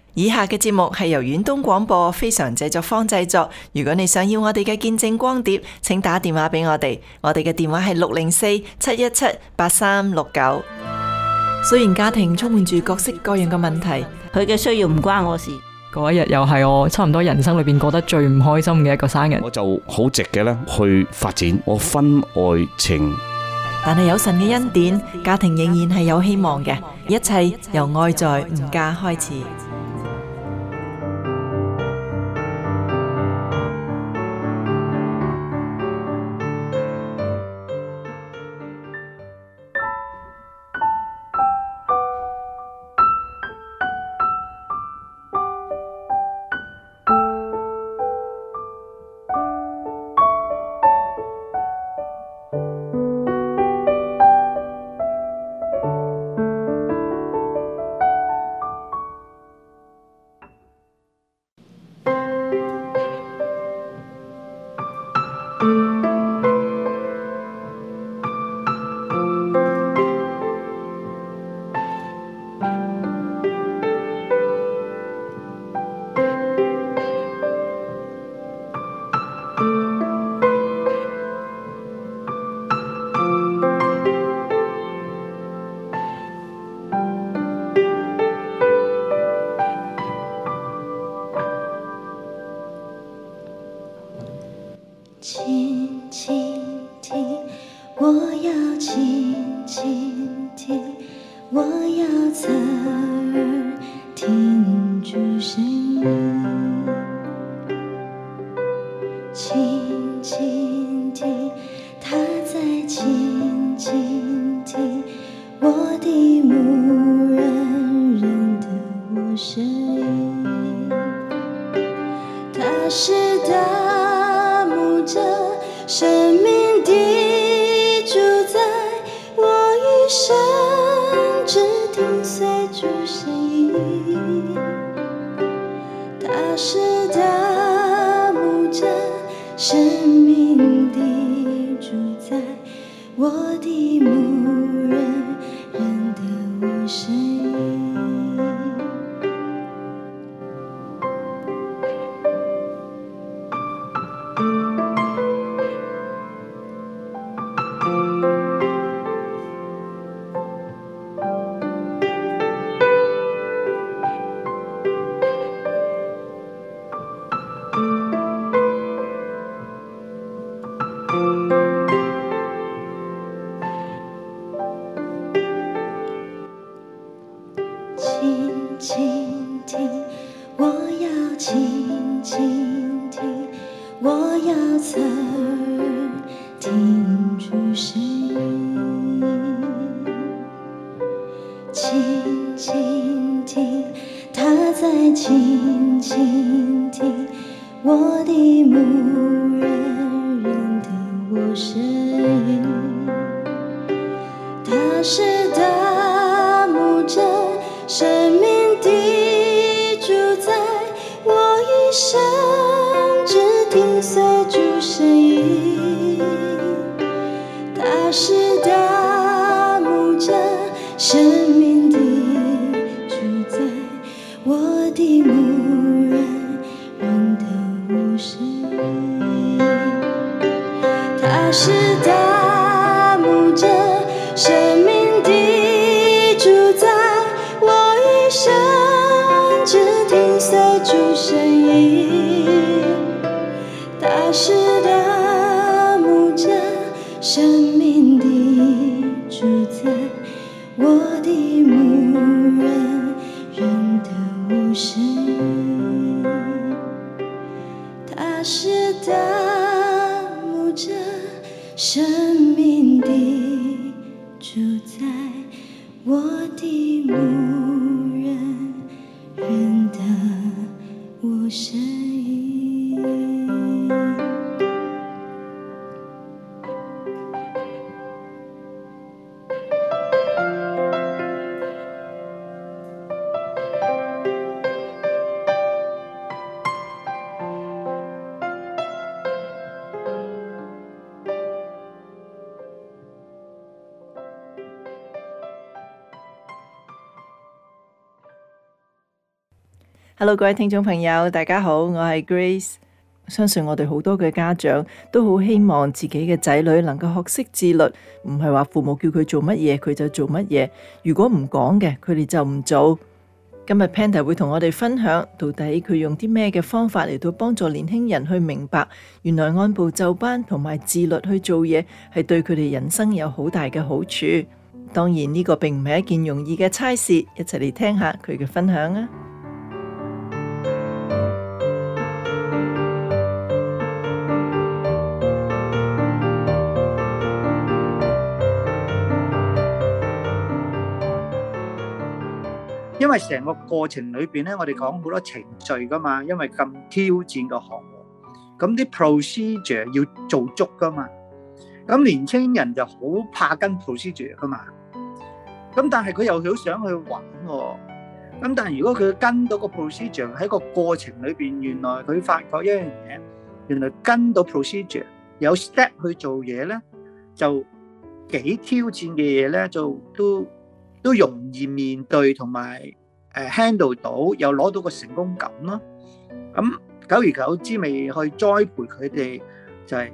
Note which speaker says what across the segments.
Speaker 1: 以下嘅節目係由遠東廣播非常製作坊製作。如果你想要我哋嘅見證光碟，請打電話俾我哋。我哋嘅電話係604-717-8369。雖然家庭充滿住各式各樣嘅問題，
Speaker 2: 佢嘅需要唔關我事。
Speaker 3: 嗰一日又係我差唔多人生裏邊過得最唔開心嘅一個生日，
Speaker 4: 我就好直嘅咧去發展我婚外情。
Speaker 1: 但係有神嘅恩典，家庭仍然係有希望嘅。一切由愛在吾家開始。
Speaker 5: 轻轻听，我要轻轻听，我要侧耳听主声音。轻轻听，他在轻轻听，我的牧人认得我声音。他是大牧者，生命的主宰，我一生只听随主声音。他是大牧者，生命的主宰，我的牧人认得我声音。轻轻听，我要轻轻听，我要侧耳听主声音。轻轻听，他在轻轻听，我的牧人认得我声音。他是大牧者，生命的主宰，我一生只听随主声音。他是大牧者，生命的主宰，我的牧人认得我声音。他是大牧者，生命的主宰，我一生只听随主声音。他是大牧者，生命的主宰，我的牧人认得我声音。他是大牧者，生命的主宰，我的牧人认得我声音。
Speaker 1: Hello， 各位聽眾朋友，大家好，我係 Grace。相信我哋好多嘅家長都好希望自己嘅仔女能夠學識自律，唔係話父母叫佢做乜嘢佢就做乜嘢，如果唔講嘅佢哋就唔做。今日 Panda 會同我哋分享，到底佢用啲咩嘅方法嚟到幫助年輕人去明白，原來按部就班同埋自律去做嘢係對佢哋人生有好大嘅好處。當然呢個並唔係一件容易嘅差事，一齊嚟聽下佢嘅分享啊！
Speaker 6: 因為成個過程裏邊咧，我哋講好多程序噶嘛，因為咁挑戰個項目，咁啲 procedure 要做足噶嘛。咁年青人就好怕跟 procedure 噶嘛。咁但係佢又好想去玩喎。咁但係如果佢跟到個 procedure 喺個過程裏邊，原來佢發覺一樣嘢，原來跟到 procedure 有 step 去做嘢咧，就幾挑戰嘅嘢咧，就都容易面對同埋handle 到，又攞到個成功感咯。咁久而久之，咪去栽培佢哋，就係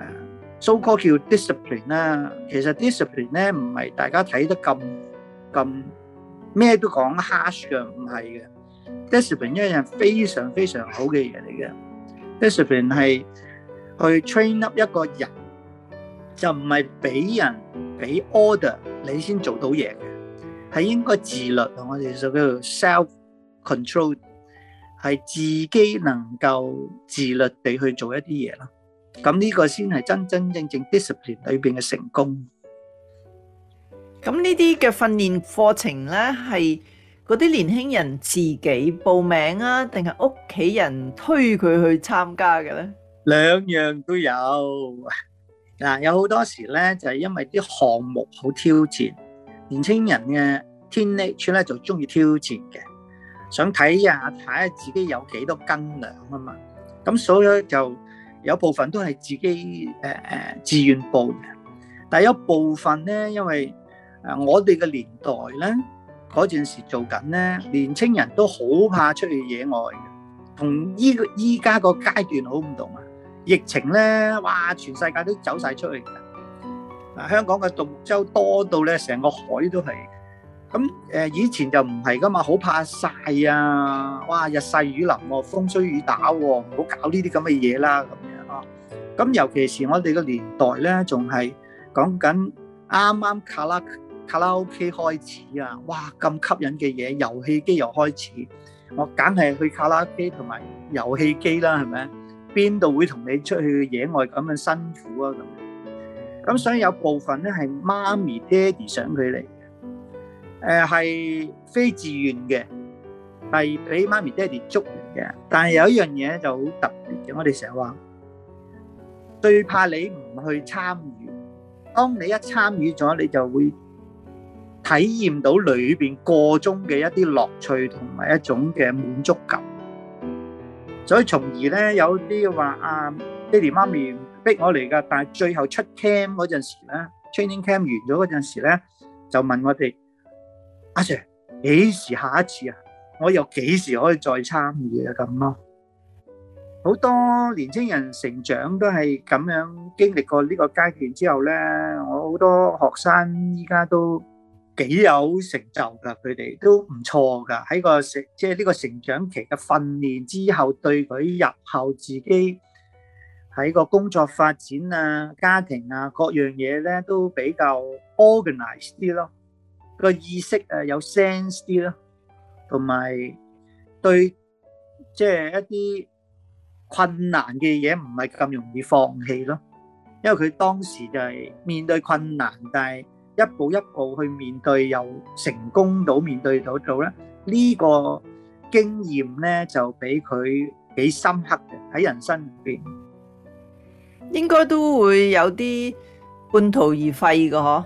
Speaker 6: so called 叫 discipline 啦。其實 discipline 咧唔係大家睇得咁咩都講 harsh 嘅，唔係嘅。discipline 一樣非常非常好嘅嘢嚟嘅。discipline 係去 train up 一個人，就唔係俾人俾 order 你先做到嘢嘅。係應該自律，我哋就叫做 self control， 係自己能夠自律地去做一啲嘢咯。咁呢個先係真真正正 discipline 裏邊嘅成功。
Speaker 1: 咁呢啲嘅訓練課程呢，係嗰啲年輕人自己報名啊，定係屋企人推佢去參加嘅呢？
Speaker 6: 兩樣都有。嗱，有好多時呢，就係因為啲項目好挑戰。年青人嘅 teenage 咧就中意挑戰嘅，想睇下自己有幾多斤兩啊嘛，咁所以就有部分都係自己自願報嘅，但係有部分咧，因為我哋嘅年代咧嗰陣時做緊咧，年青人都好怕出去野外嘅，同依家個階段好唔同啊！疫情咧，哇，全世界都走晒出去嘅。香港嘅獨木舟多到咧，成個海都係。咁以前就唔係噶嘛，好怕曬啊！哇，日曬雨淋喎，風吹雨打喎，唔好搞呢啲咁嘅嘢啦，咁樣咯。咁尤其是我哋個年代咧，仲係講緊啱啱卡拉 OK 開始啊！哇，咁吸引嘅嘢，遊戲機又開始，我梗係去卡拉 OK 同埋遊戲機啦，係咪？邊度會同你出去野外咁樣辛苦啊？咁所以有部分咧係媽咪爹哋想佢嚟嘅，係非自願嘅，係俾媽咪爹哋捉嚟嘅。但係有一樣嘢就好特別嘅，我哋成日話最怕你唔去參與，當你一參與咗，你就會體驗到裏邊個中嘅一啲樂趣同埋一種嘅滿足感。所以從而咧有啲話啊，爹哋媽咪逼我嚟噶，但係最後出 camp 嗰陣時咧 ，training camp 完咗嗰陣時咧，就問我哋阿 Sir 幾時下一次啊？我又幾時可以再參與啊？咁咯，好多年青人成長都係咁樣經歷過呢個階段之後咧，我好多學生依家都幾有成就噶，佢哋都唔錯噶，喺個即係呢個成長期嘅訓練之後，對佢日後自己喺個工作發展啊、家庭啊各樣嘢咧，都比較 organize 啲咯，個意識有 sense 啲咯，同埋對即係一啲困難嘅嘢唔係咁容易放棄咯，因為佢當時就係面對困難，但係一步一步去面對，又成功到面對到咧，呢個經驗咧就俾佢幾深刻嘅喺人生裏邊。
Speaker 1: 應該都會有啲半途而廢嘅嗬。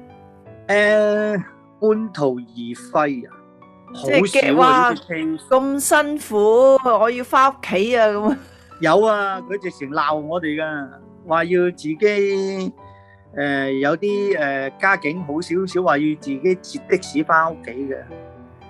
Speaker 6: 半途而廢啊，好
Speaker 1: 即係
Speaker 6: 少啊！
Speaker 1: 咁辛苦，我要翻屋企啊咁。
Speaker 6: 有啊，佢直情鬧我哋噶，話要自己有啲家境好少少，話要自己截的士翻屋企嘅。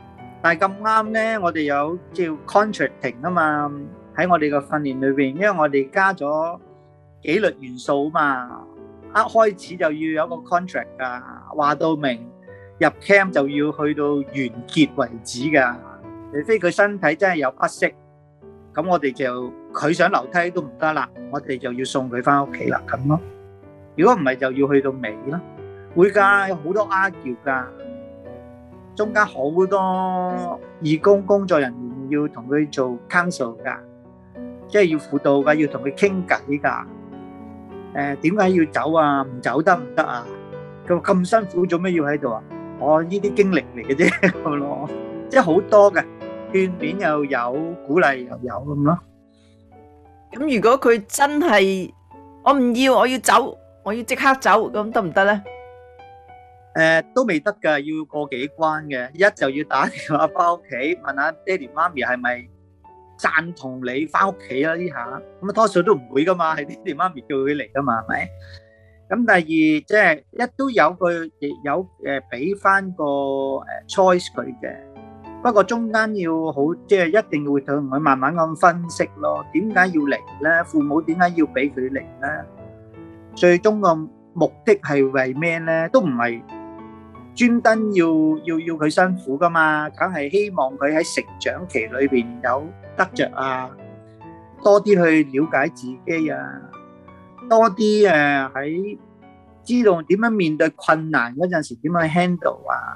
Speaker 6: 但係咁啱咧，我哋有叫 contracting 啊嘛，喺我哋個訓練裏邊，因為我哋加咗紀律元素啊嘛，一開始就要有個 contract 噶，話到明入 camp 就要去到完結為止噶，除非佢身體真係有不適，咁我哋就佢想樓梯都唔得啦，我哋就要送佢翻屋企啦咁咯。如果唔係就要去到尾咯，會㗎，有好多 argue 㗎。中間好多義工工作人員要同佢做 counsel 㗎，即係要輔導㗎，要同佢傾偈㗎。點解要走啊？唔走得唔得啊？佢話咁辛苦做咩要喺度啊？我呢啲經歷嚟嘅啫咁咯，即係好多嘅勸勉又有，鼓勵又有咁咯。
Speaker 1: 咁如果佢真係我唔要，我要走，我要即刻走，咁得唔得咧？
Speaker 6: 都未得㗎，要過幾關嘅。一就要打電話翻屋企問下爹哋媽咪係咪贊同你翻屋企啦呢下，咁啊多數都唔會㗎嘛，係爹哋媽咪叫佢嚟㗎嘛，係咪？咁第二即係一都有佢亦有俾翻個choice 佢嘅，不過中間要好即係一定會同佢慢慢咁分析咯，點解要嚟咧？父母點解要俾佢嚟咧？最終個目的係為咩咧？都唔係專登要佢辛苦噶嘛，梗係希望佢喺成長期裏邊有得着啊，多啲去了解自己啊，多啲喺知道點樣面對困難嗰陣時點樣 handle 啊。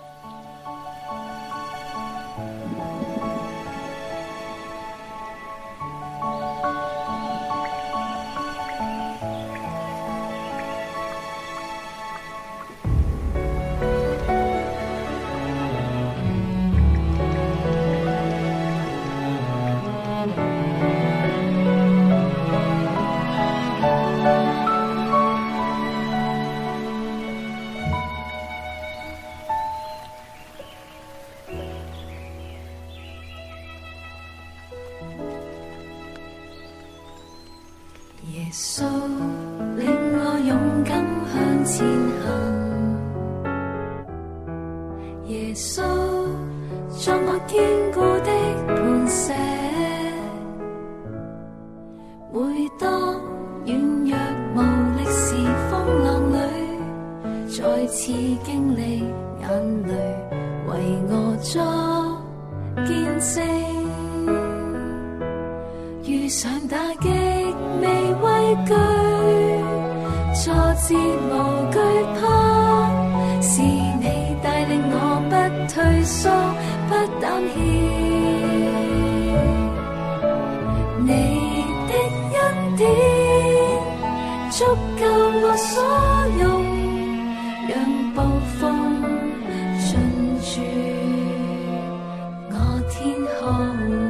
Speaker 5: 耶穌令我勇敢向前行，耶穌作我堅固的磐石，每當軟弱無力時風浪裏，再次經歷眼淚為我作見證，遇上打擊未畏懼，挫折無懼怕，是你帶領我不退縮不膽怯，你的恩典足夠我所用，讓暴風進駐我天空。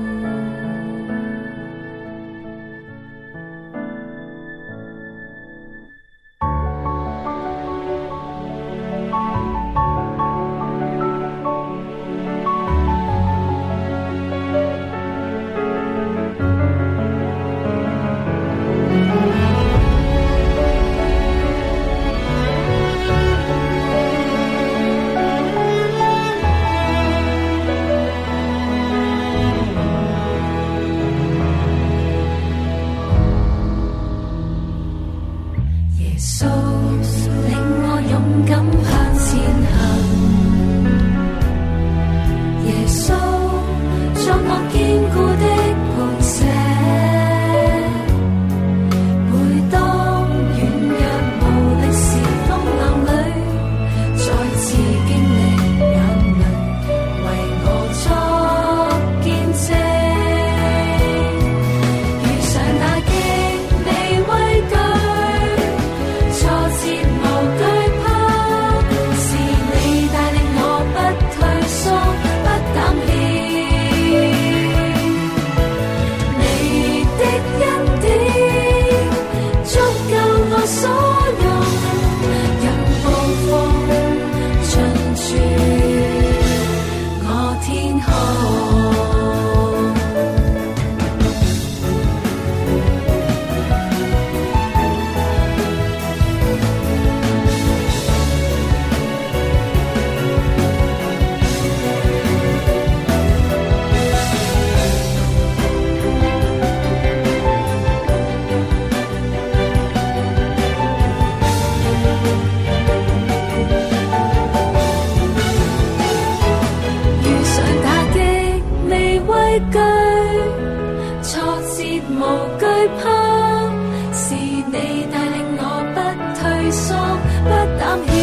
Speaker 7: 懼，挫折無懼怕，是你帶領我不退縮，不膽怯。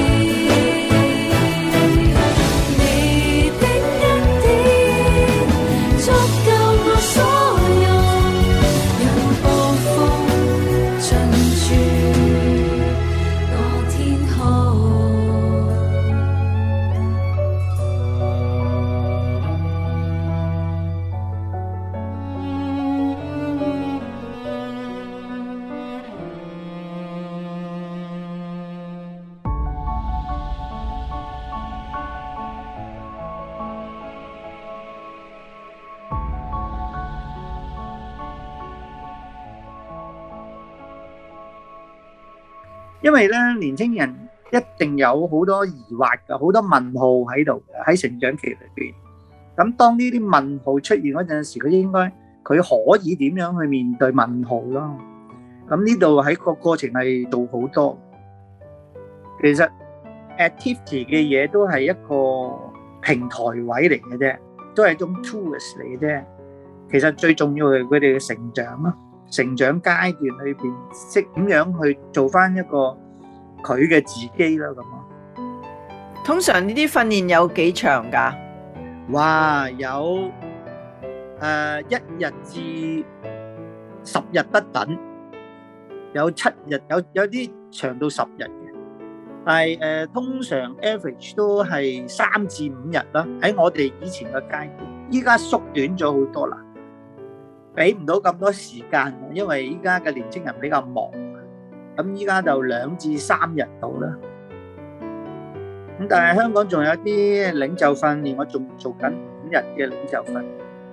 Speaker 7: 你的恩典足夠我所用，讓暴風進駐我天空。
Speaker 6: 因為咧，年青人一定有好多疑惑嘅，好多問號喺度嘅，喺成長期裏邊。咁當呢啲問號出現嗰陣時，佢可以點樣去面對問號咯？咁呢度喺個過程係做好多。其實 activity 嘅嘢都係一個平台位嚟嘅啫，都係一種 tools 嚟嘅啫。其實最重要係佢哋嘅成長咯。成長階段裏邊識點樣去做翻一個佢嘅自己啦，咁啊。
Speaker 1: 通常呢啲訓練有幾長㗎？
Speaker 6: 哇，有1日至10日不等，有7日，有啲長到10日嘅。但係通常 average 都係3至5日啦。喺我哋以前嘅階段，依家縮短咗好多啦。俾唔到咁多時間，因為依家嘅年青人比較忙，咁依家就2至3日到啦。咁但係香港仲有啲領袖訓練，我仲做緊5日嘅領袖訓練。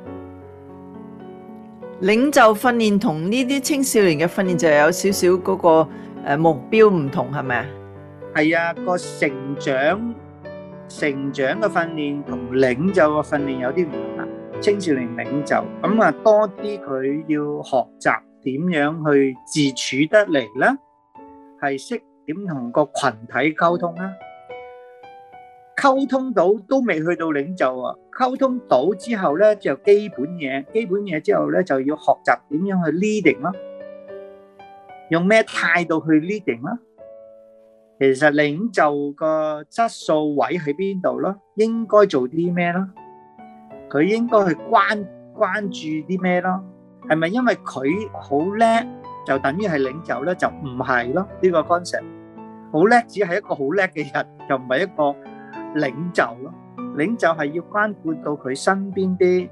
Speaker 1: 領袖訓練同呢啲青少年嘅訓練就有少少嗰個目標唔同，係咪啊？
Speaker 6: 係啊，個成長嘅訓練同領袖嘅訓練有啲唔同啦。青少年領袖咁啊，多啲佢要學習點樣去自處得嚟啦，係識點同個群體溝通啦。溝通到都未去到領袖啊，溝通到之後咧就基本嘢之後咧就要學習點樣去 leading 啦，用咩態度去 leading 啦。其實領袖個質素位喺邊度咯？應該做啲咩咯？佢應該去關注啲咩咯？係咪因為佢好叻就等於係領袖咧？就唔係咯，呢個 concept 好叻只係一個好叻嘅人，就唔係一個領袖咯。領袖係要關顧到佢身邊啲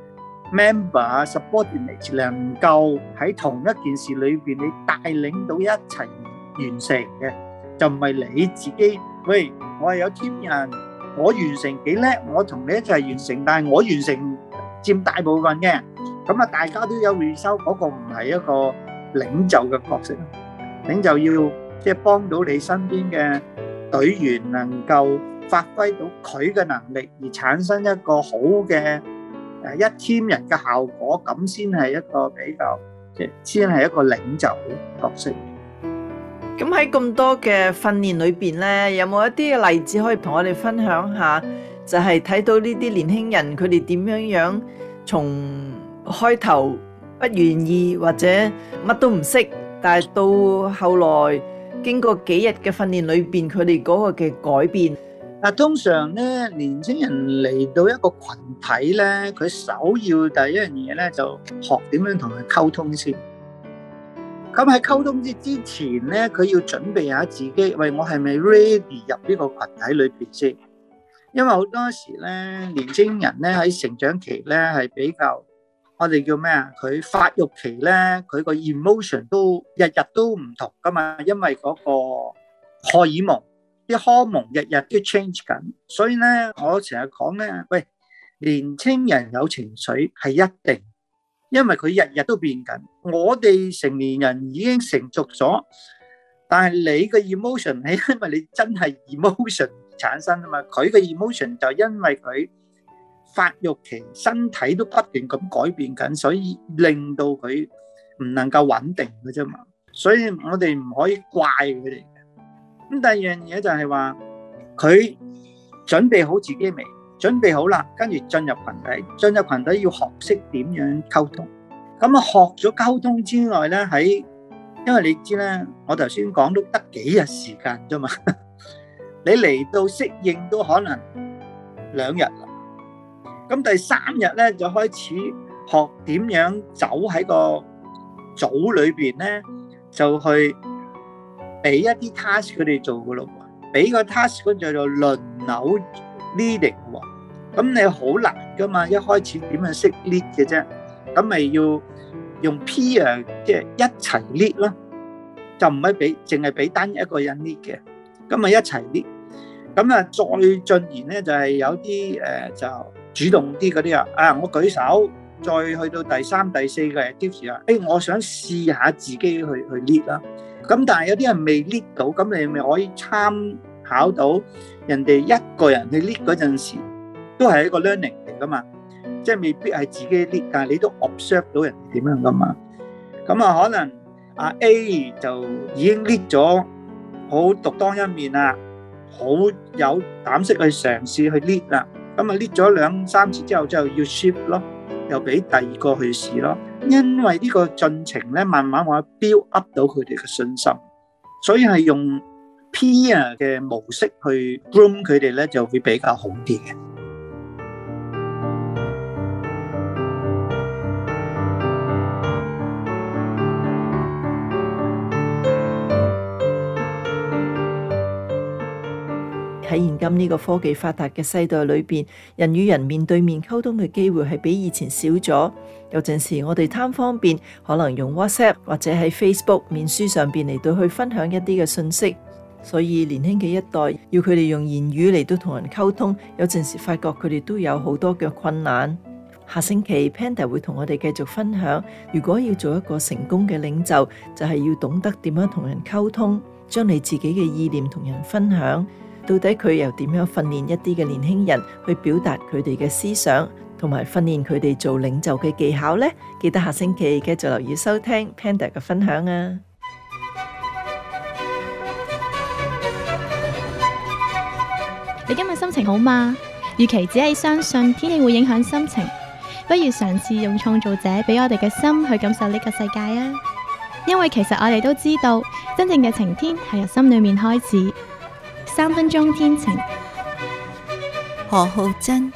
Speaker 6: member subordinate 能夠喺同一件事裏邊你帶領到一齊完成嘅，就唔係你自己。喂，我係有 team 人。我完成幾叻，我同你一齊完成，但係我完成佔大部分嘅，咁啊大家都有 result，嗰個唔係一個領袖嘅角色。領袖要即係幫到你身邊嘅隊員能夠發揮到佢嘅能力，而產生一個好嘅一 team 人嘅效果，咁先係一個比較即係先係一個領袖嘅角色。
Speaker 1: 咁喺咁多嘅訓練裏邊咧，有冇一啲嘅例子可以同我哋分享下？就係睇到呢啲年輕人佢哋點樣從開頭不願意或者乜都唔識，但係到後來經過幾日嘅訓練裏邊，佢哋嗰個嘅改變。
Speaker 6: 通常咧，年青人嚟到一個群體咧，佢首要第一樣嘢咧就學點樣同佢溝通先。咁喺溝通之前咧，佢要準備下自己，喂，我係咪 ready 入呢個群體裏邊先？因為好多時咧，年青人咧喺成長期咧係比較，我哋叫咩啊？佢發育期咧，佢個 emotion 都日日都唔同噶嘛，因為嗰個荷爾蒙，啲荷爾蒙日日都 change 緊，所以咧，我成日講咧，喂，年青人有情緒係一定。因為佢日日都變緊，我哋成年人已經成熟咗，但係你嘅 emotion 係因為你真係 emotion 產生啊嘛，佢嘅 emotion 就因為佢發育期身體都不斷咁改變緊，所以令到佢唔能夠穩定嘅啫嘛，所以我哋唔可以怪佢哋嘅。咁第二樣嘢就係話佢準備好自己未？ 準備好啦，跟住進入群體。進入群體要學識點樣溝通。咁啊，學咗溝通之外咧，因為你知咧，我頭先講都得幾日時間啫嘛，你嚟到適應都可能2日啦。咁第3日咧就開始學點樣走喺個組裏邊咧，就去俾一啲 task 佢哋做噶咯，俾個 task 佢就做輪流 leading 喎。咁你好難噶嘛，一開始點樣識 lead 嘅啫？咁咪要用 peer 即係一齊 lead 咯，就唔係淨係俾單一個人 lead 嘅，咁咪一齊 lead。咁啊，再進言咧就係有啲就主動啲嗰啲啊，我舉手，再去到第3、第4個 activity 啊，我想試下自己去 lead 啦。咁但係有啲人未 lead 到，咁你咪可以參考到人哋一個人去 lead 嗰陣時，都係一個 learning 嚟噶嘛。即係未必係自己 lead，但係你都 observe 到人哋點樣噶嘛。咁啊，可能阿 A 就已經 lead 咗，好獨當一面啦，好有膽識去嘗試去 lead 啦。咁啊 lead 咗2、3次之後，就要 shift 咯，又俾第2個去試咯。因為呢個進程咧，慢慢話 build up 到佢哋嘅信心，所以係用 peer 嘅模式去 groom 佢哋咧，就會比較好啲嘅。
Speaker 1: 喺現今呢個科技發達嘅世代裏邊，人與人面對面溝通嘅機會係比以前少咗。有陣時我哋貪方便，可能用 WhatsApp 或者喺 Facebook 面書上邊嚟到去分享一啲嘅信息，所以年輕嘅一代要佢哋用言語嚟到同人溝通，有陣時發覺佢哋都有好多嘅困難。下星期 Panda 會同我哋繼續分享，如果要做一個成功嘅領袖，就係要懂得點樣同人溝通，將你自己嘅意念同人分享。到底佢又點樣訓練一啲嘅年輕人去表達佢哋嘅思想，同埋訓練佢哋做領袖嘅技巧呢？記得下星期繼續留意收聽 Panda 嘅分享啊！
Speaker 8: 你今日心情好嗎？與其只係相信天氣會影響心情，不如嘗試用創造者俾我哋嘅心去感受呢個世界啊！因為其實我哋都知道，真正嘅晴天係由心裏面開始。3分鐘天晴，
Speaker 9: 何浩珍。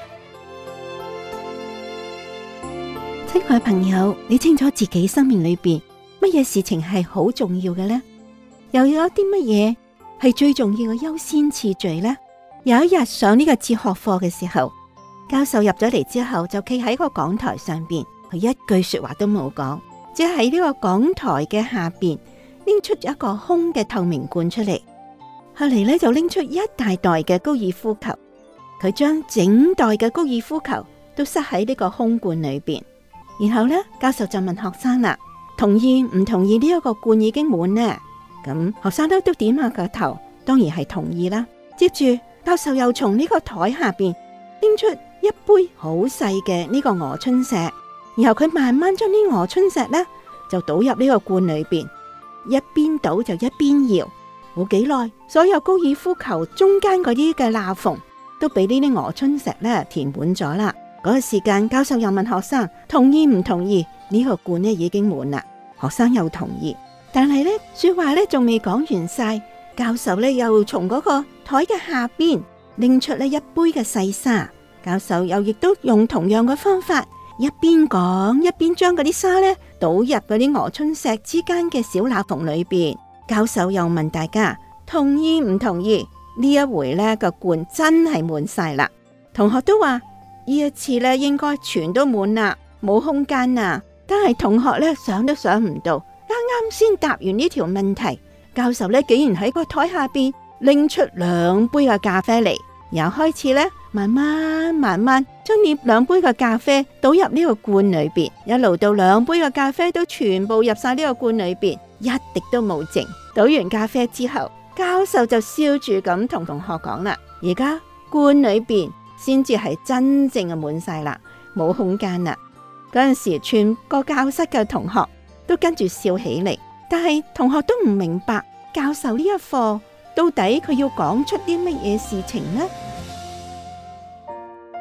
Speaker 9: 親愛朋友，你清楚自己生命裏邊乜嘢事情係好重要嘅呢？又有啲乜嘢係最重要嘅優先次序呢？有一日上呢個哲學課嘅時候，教授入咗嚟之後就企喺個講台上邊，佢一句說話都冇講，只係喺呢個講台嘅下邊拎出一個空嘅透明罐出嚟。後嚟咧就拎出一大袋嘅高爾夫球，佢將整袋嘅高爾夫球都塞喺呢個空罐裏邊。然後咧，教授就問學生啦：同意唔同意呢一個罐已經滿呢？咁學生都點下個頭，當然係同意啦。接住教授又從呢個台下邊拎出一杯好細嘅呢個鵝春石，然後佢慢慢將啲鵝春石咧就倒入呢個罐裏邊，一邊倒就一邊搖。冇幾耐，所有高爾夫球中間嗰啲嘅罅縫都俾呢啲鵝春石咧填滿咗啦。嗰個時間，教授又問學生同意唔同意呢個罐咧已經滿啦。學生又同意，但係咧說話咧仲未講完晒，教授咧又從嗰個台嘅下邊拎出呢一杯嘅細沙。教授又亦都用同樣嘅方法，一邊講一邊將嗰啲沙咧倒入嗰啲鵝春石之間嘅小罅縫裏邊。教授又問大家同意唔同意？呢一回呢個罐真係滿晒啦。同學都話呢一次呢應該全都滿啦，冇空間啦。但係同學呢想都想唔到，啱啱先答完呢條問題，教授呢竟然喺個台下邊拎出2杯嘅咖啡嚟，然後開始呢慢慢將呢2杯嘅咖啡倒入呢個罐裏邊，一路到2杯嘅咖啡都全部入晒呢個罐裏邊，一滴都冇剩。倒完咖啡之後，教授就笑住咁同同學講啦：而家罐裏邊先至係真正嘅滿晒啦，冇空間啦。嗰陣時，全個教室嘅同學都跟住笑起嚟，但係同學都唔明白教授呢一課到底佢要講出啲乜嘢事情呢？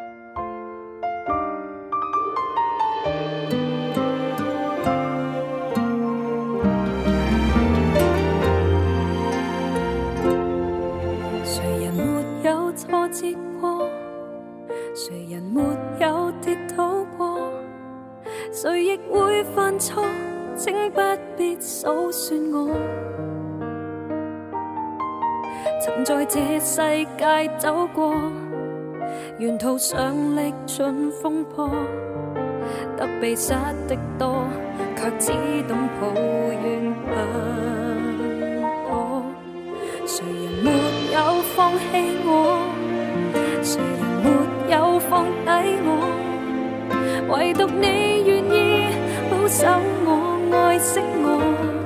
Speaker 7: 誰亦會犯錯，請不必數算我。曾在這世界走過，沿途上歷盡風波，得被失的多，卻只懂抱怨不可。誰人沒有放棄我？誰人沒有放低我？唯獨你願意保守我、愛惜我，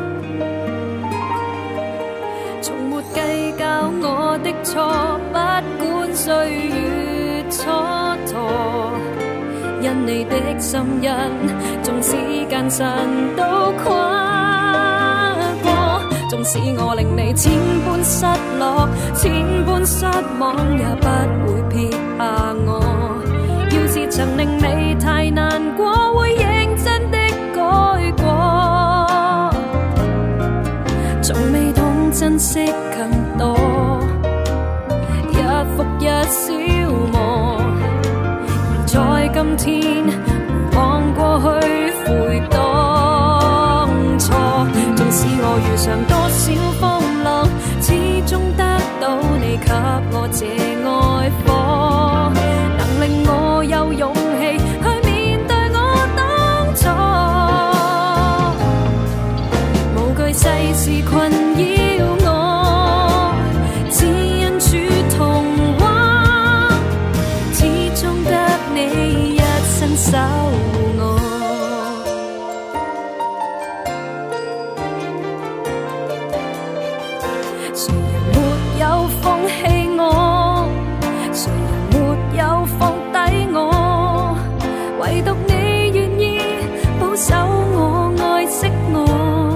Speaker 7: 從沒計較我的錯，不管歲月蹉跎。因你的心印，縱使艱辛都跨過。縱使我令你千般失落、千般失望，也不會撇下我。要是曾令你太難過，會認真的改過。從未懂珍惜更多，日復日消磨。在今天回望過去，悔當初。縱使我遇上多少風浪，始終得到你給我這愛火，能令我有勇氣去面對我當初。無懼世事困擾我，只因主童話，始終得你一生守我。誰人沒有放棄我？誰人沒有放低我？唯獨你願意保守我、愛惜我，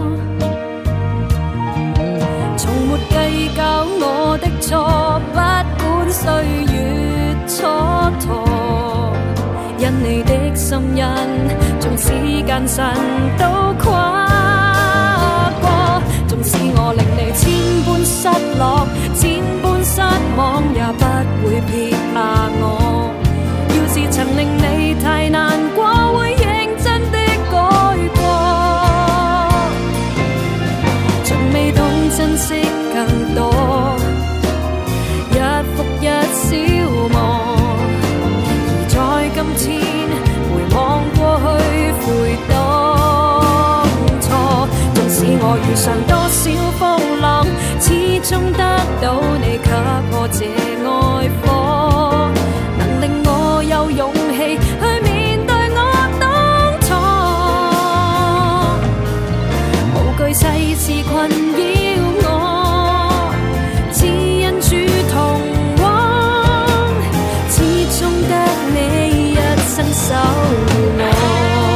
Speaker 7: 從沒計較我的錯，不管歲月蹉跎。因你的心印，縱使艱辛都跨過。縱使我令你千般失落、千般失望，也不會撇下我。要是曾令你太難過，會認真的改過。從未懂珍惜更多，日復日消磨。在今天回望過去，悔當初。縱使我遇上多少風浪，始終得到你給我這愛火，能令我有勇氣去面對我當初。無懼世事困擾我，只因主同往，始終得你一生守我。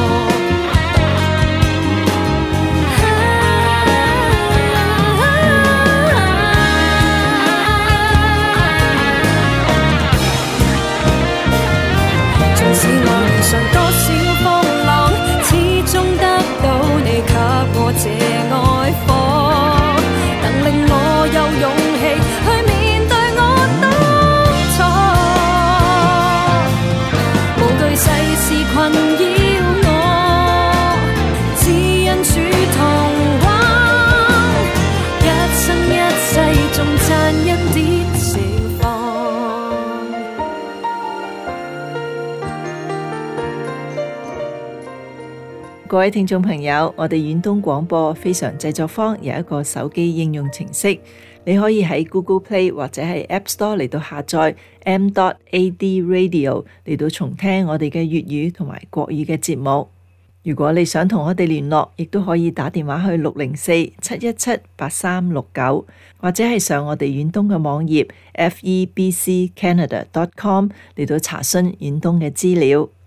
Speaker 7: 縱使我遇上多少風浪，始終得到你給我這愛火，能令我有勇氣去面對我當初。無懼世事困擾我，只因主同往，一生一世頌讚恩典盛放。
Speaker 1: 各位聽眾朋友，我哋遠東廣播非常製作坊有一個手機應用程式，你可以喺 Google Play 或者係 App Store 嚟到下載 m.ad radio 嚟到重聽我哋嘅粵語同埋國語嘅節目。如果你想同我哋聯絡，亦都可以打電話去604-717-8369，或者係上我哋遠東嘅網頁 febccanada.com 嚟到查詢遠東嘅資料。